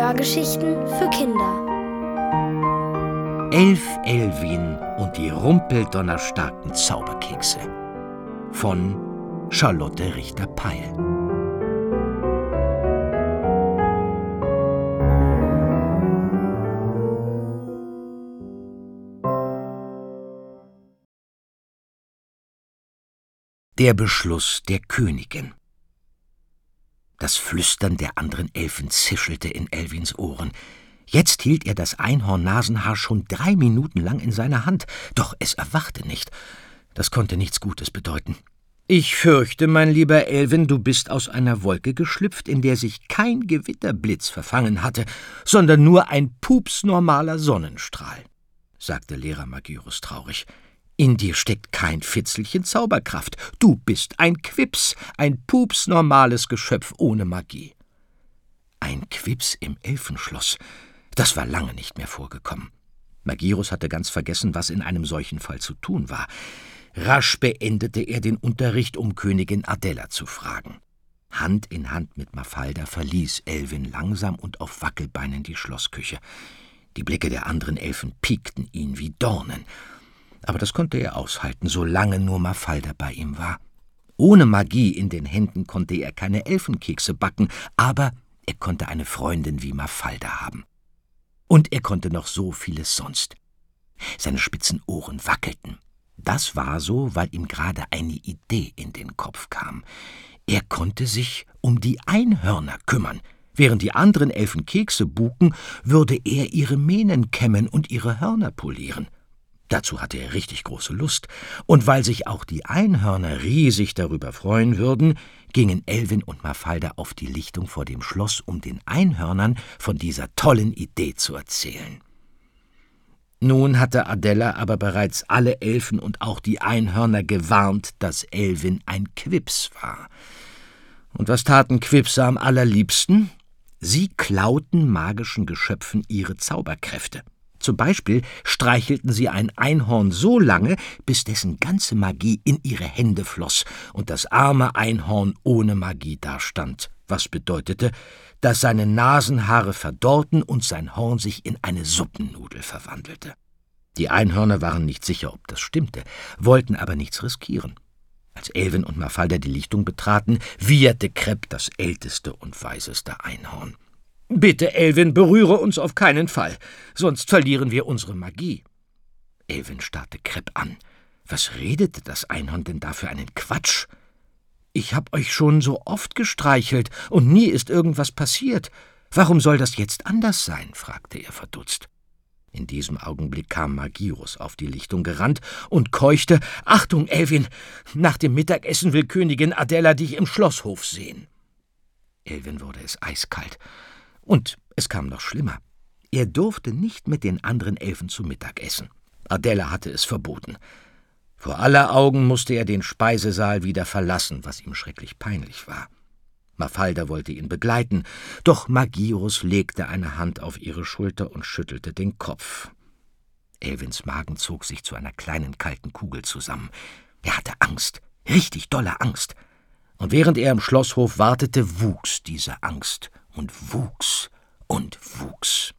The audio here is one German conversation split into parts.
Hörgeschichten für Kinder. Elf Elwin und die rumpeldonnerstarken Zauberkekse von Charlotte Richter-Peil. Der Beschluss der Königin. Das Flüstern der anderen Elfen zischelte in Elwins Ohren. Jetzt hielt er das Einhorn-Nasenhaar schon 3 Minuten lang in seiner Hand, doch es erwachte nicht. Das konnte nichts Gutes bedeuten. »Ich fürchte, mein lieber Elwin, du bist aus einer Wolke geschlüpft, in der sich kein Gewitterblitz verfangen hatte, sondern nur ein pupsnormaler Sonnenstrahl«, sagte Lehrer Magirus traurig. »In dir steckt kein Fitzelchen Zauberkraft. Du bist ein Quips, ein pupsnormales Geschöpf ohne Magie.« Ein Quips im Elfenschloss, das war lange nicht mehr vorgekommen. Magirus hatte ganz vergessen, was in einem solchen Fall zu tun war. Rasch beendete er den Unterricht, um Königin Adela zu fragen. Hand in Hand mit Mafalda verließ Elwin langsam und auf Wackelbeinen die Schlossküche. Die Blicke der anderen Elfen piekten ihn wie Dornen. Aber das konnte er aushalten, solange nur Mafalda bei ihm war. Ohne Magie in den Händen konnte er keine Elfenkekse backen, aber er konnte eine Freundin wie Mafalda haben. Und er konnte noch so vieles sonst. Seine spitzen Ohren wackelten. Das war so, weil ihm gerade eine Idee in den Kopf kam. Er konnte sich um die Einhörner kümmern. Während die anderen Elfen Kekse buken, würde er ihre Mähnen kämmen und ihre Hörner polieren. Dazu hatte er richtig große Lust, und weil sich auch die Einhörner riesig darüber freuen würden, gingen Elwin und Mafalda auf die Lichtung vor dem Schloss, um den Einhörnern von dieser tollen Idee zu erzählen. Nun hatte Adela aber bereits alle Elfen und auch die Einhörner gewarnt, dass Elwin ein Quips war. Und was taten Quipse am allerliebsten? Sie klauten magischen Geschöpfen ihre Zauberkräfte. Zum Beispiel streichelten sie ein Einhorn so lange, bis dessen ganze Magie in ihre Hände floss und das arme Einhorn ohne Magie dastand, was bedeutete, dass seine Nasenhaare verdorrten und sein Horn sich in eine Suppennudel verwandelte. Die Einhörner waren nicht sicher, ob das stimmte, wollten aber nichts riskieren. Als Elwin und Mafalda die Lichtung betraten, wieherte Krepp, das älteste und weiseste Einhorn. »Bitte, Elwin, berühre uns auf keinen Fall, sonst verlieren wir unsere Magie.« Elwin starrte Krepp an. Was redete das Einhorn denn da für einen Quatsch? »Ich hab euch schon so oft gestreichelt, und nie ist irgendwas passiert. Warum soll das jetzt anders sein?« fragte er verdutzt. In diesem Augenblick kam Magirus auf die Lichtung gerannt und keuchte, »Achtung, Elwin, nach dem Mittagessen will Königin Adela dich im Schlosshof sehen.« Elwin wurde es eiskalt. Und es kam noch schlimmer. Er durfte nicht mit den anderen Elfen zu Mittag essen. Adela hatte es verboten. Vor aller Augen musste er den Speisesaal wieder verlassen, was ihm schrecklich peinlich war. Mafalda wollte ihn begleiten, doch Magirus legte eine Hand auf ihre Schulter und schüttelte den Kopf. Elwins Magen zog sich zu einer kleinen kalten Kugel zusammen. Er hatte Angst, richtig dolle Angst. Und während er im Schlosshof wartete, wuchs diese Angst und wuchs und wuchs.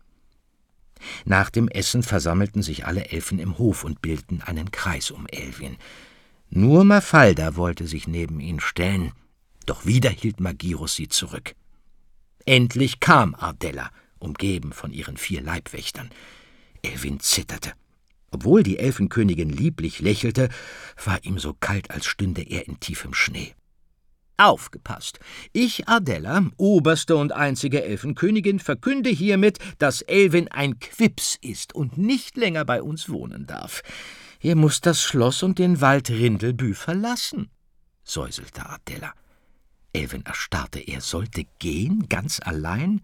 Nach dem Essen versammelten sich alle Elfen im Hof und bildeten einen Kreis um Elwin. Nur Mafalda wollte sich neben ihn stellen, doch wieder hielt Magirus sie zurück. Endlich kam Adela, umgeben von ihren 4 Leibwächtern. Elwin zitterte. Obwohl die Elfenkönigin lieblich lächelte, war ihm so kalt, als stünde er in tiefem Schnee. »Aufgepasst! Ich, Adela, oberste und einzige Elfenkönigin, verkünde hiermit, dass Elwin ein Quips ist und nicht länger bei uns wohnen darf. Er muss das Schloss und den Wald Rindelbü verlassen«, säuselte Adela. Elwin erstarrte. Er sollte gehen, ganz allein?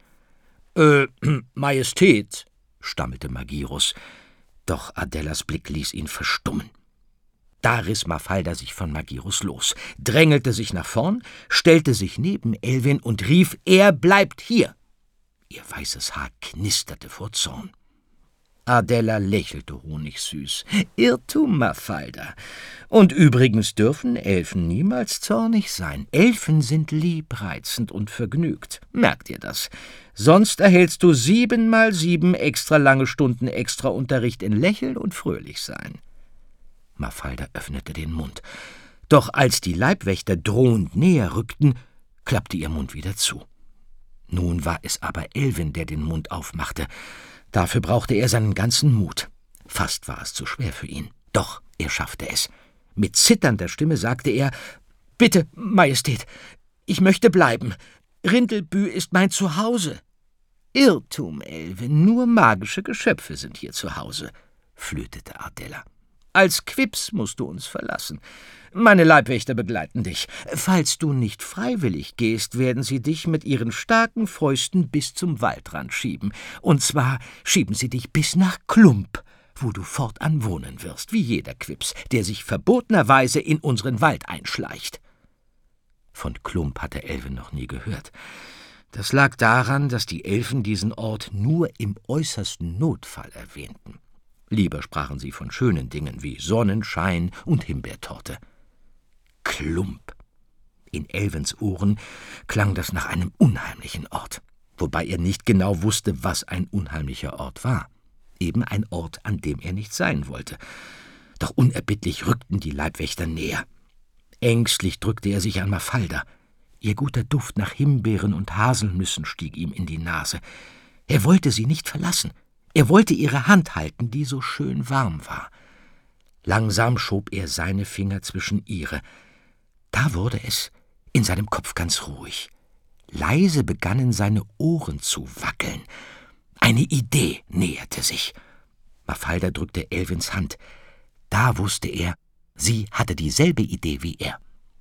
Majestät«, stammelte Magirus. Doch Adelas Blick ließ ihn verstummen. Da riss Mafalda sich von Magirus los, drängelte sich nach vorn, stellte sich neben Elwin und rief, »Er bleibt hier!« Ihr weißes Haar knisterte vor Zorn. Adela lächelte honigsüß. »Irrtum, Mafalda. Und übrigens dürfen Elfen niemals zornig sein. Elfen sind liebreizend und vergnügt. Merk dir das. Sonst erhältst du 7 mal 7 extra lange Stunden extra Unterricht in Lächeln und Fröhlichsein.« Mafalda öffnete den Mund. Doch als die Leibwächter drohend näher rückten, klappte ihr Mund wieder zu. Nun war es aber Elvin, der den Mund aufmachte. Dafür brauchte er seinen ganzen Mut. Fast war es zu schwer für ihn. Doch er schaffte es. Mit zitternder Stimme sagte er: »Bitte, Majestät, ich möchte bleiben. Rindelbü ist mein Zuhause.« »Irrtum, Elvin, nur magische Geschöpfe sind hier zu Hause«, flötete Adela. »Als Quips musst du uns verlassen. Meine Leibwächter begleiten dich. Falls du nicht freiwillig gehst, werden sie dich mit ihren starken Fäusten bis zum Waldrand schieben. Und zwar schieben sie dich bis nach Klump, wo du fortan wohnen wirst, wie jeder Quips, der sich verbotenerweise in unseren Wald einschleicht.« Von Klump hatte Elvin noch nie gehört. Das lag daran, dass die Elfen diesen Ort nur im äußersten Notfall erwähnten. Lieber sprachen sie von schönen Dingen wie Sonnenschein und Himbeertorte. Klump. In Elvens Ohren klang das nach einem unheimlichen Ort, wobei er nicht genau wusste, was ein unheimlicher Ort war. Eben ein Ort, an dem er nicht sein wollte. Doch unerbittlich rückten die Leibwächter näher. Ängstlich drückte er sich an Mafalda. Ihr guter Duft nach Himbeeren und Haselnüssen stieg ihm in die Nase. Er wollte sie nicht verlassen. Er wollte ihre Hand halten, die so schön warm war. Langsam schob er seine Finger zwischen ihre. Da wurde es in seinem Kopf ganz ruhig. Leise begannen seine Ohren zu wackeln. Eine Idee näherte sich. Mafalda drückte Elvins Hand. Da wusste er, sie hatte dieselbe Idee wie er.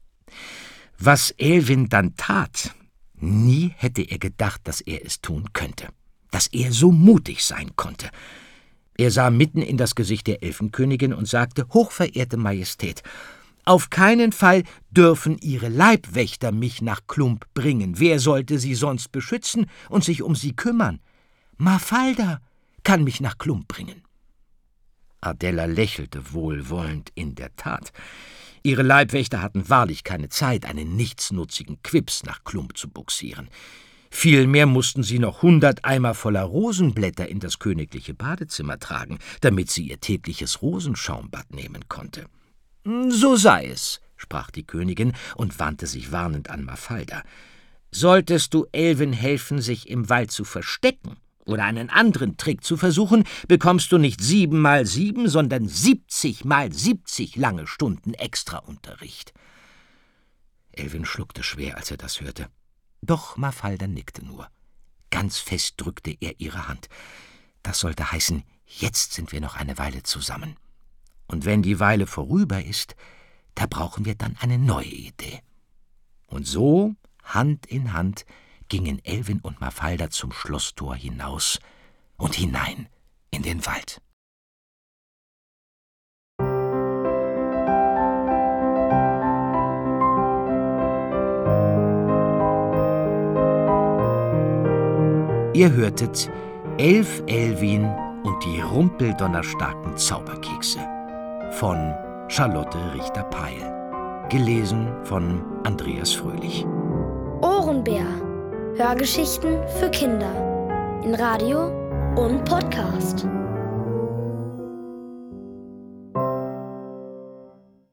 Was Elvin dann tat, nie hätte er gedacht, dass er es tun könnte. Dass er so mutig sein konnte. Er sah mitten in das Gesicht der Elfenkönigin und sagte: »Hochverehrte Majestät, auf keinen Fall dürfen Ihre Leibwächter mich nach Klump bringen. Wer sollte sie sonst beschützen und sich um sie kümmern? Mafalda kann mich nach Klump bringen.« Adela lächelte wohlwollend. In der Tat, ihre Leibwächter hatten wahrlich keine Zeit, einen nichtsnutzigen Quips nach Klump zu bugsieren. Vielmehr mussten sie noch 100 Eimer voller Rosenblätter in das königliche Badezimmer tragen, damit sie ihr tägliches Rosenschaumbad nehmen konnte. »So sei es«, sprach die Königin und wandte sich warnend an Mafalda. »Solltest du Elvin helfen, sich im Wald zu verstecken oder einen anderen Trick zu versuchen, bekommst du nicht 7 mal 7, sondern 70 mal 70 lange Stunden Extraunterricht.« Elvin schluckte schwer, als er das hörte. Doch Mafalda nickte nur. Ganz fest drückte er ihre Hand. Das sollte heißen, jetzt sind wir noch eine Weile zusammen. Und wenn die Weile vorüber ist, da brauchen wir dann eine neue Idee. Und so, Hand in Hand, gingen Elvin und Mafalda zum Schlosstor hinaus und hinein in den Wald. Ihr hörtet Elf Elvin und die rumpeldonnerstarken Zauberkekse von Charlotte Richter-Peil. Gelesen von Andreas Fröhlich. Ohrenbär. Hörgeschichten für Kinder. In Radio und Podcast.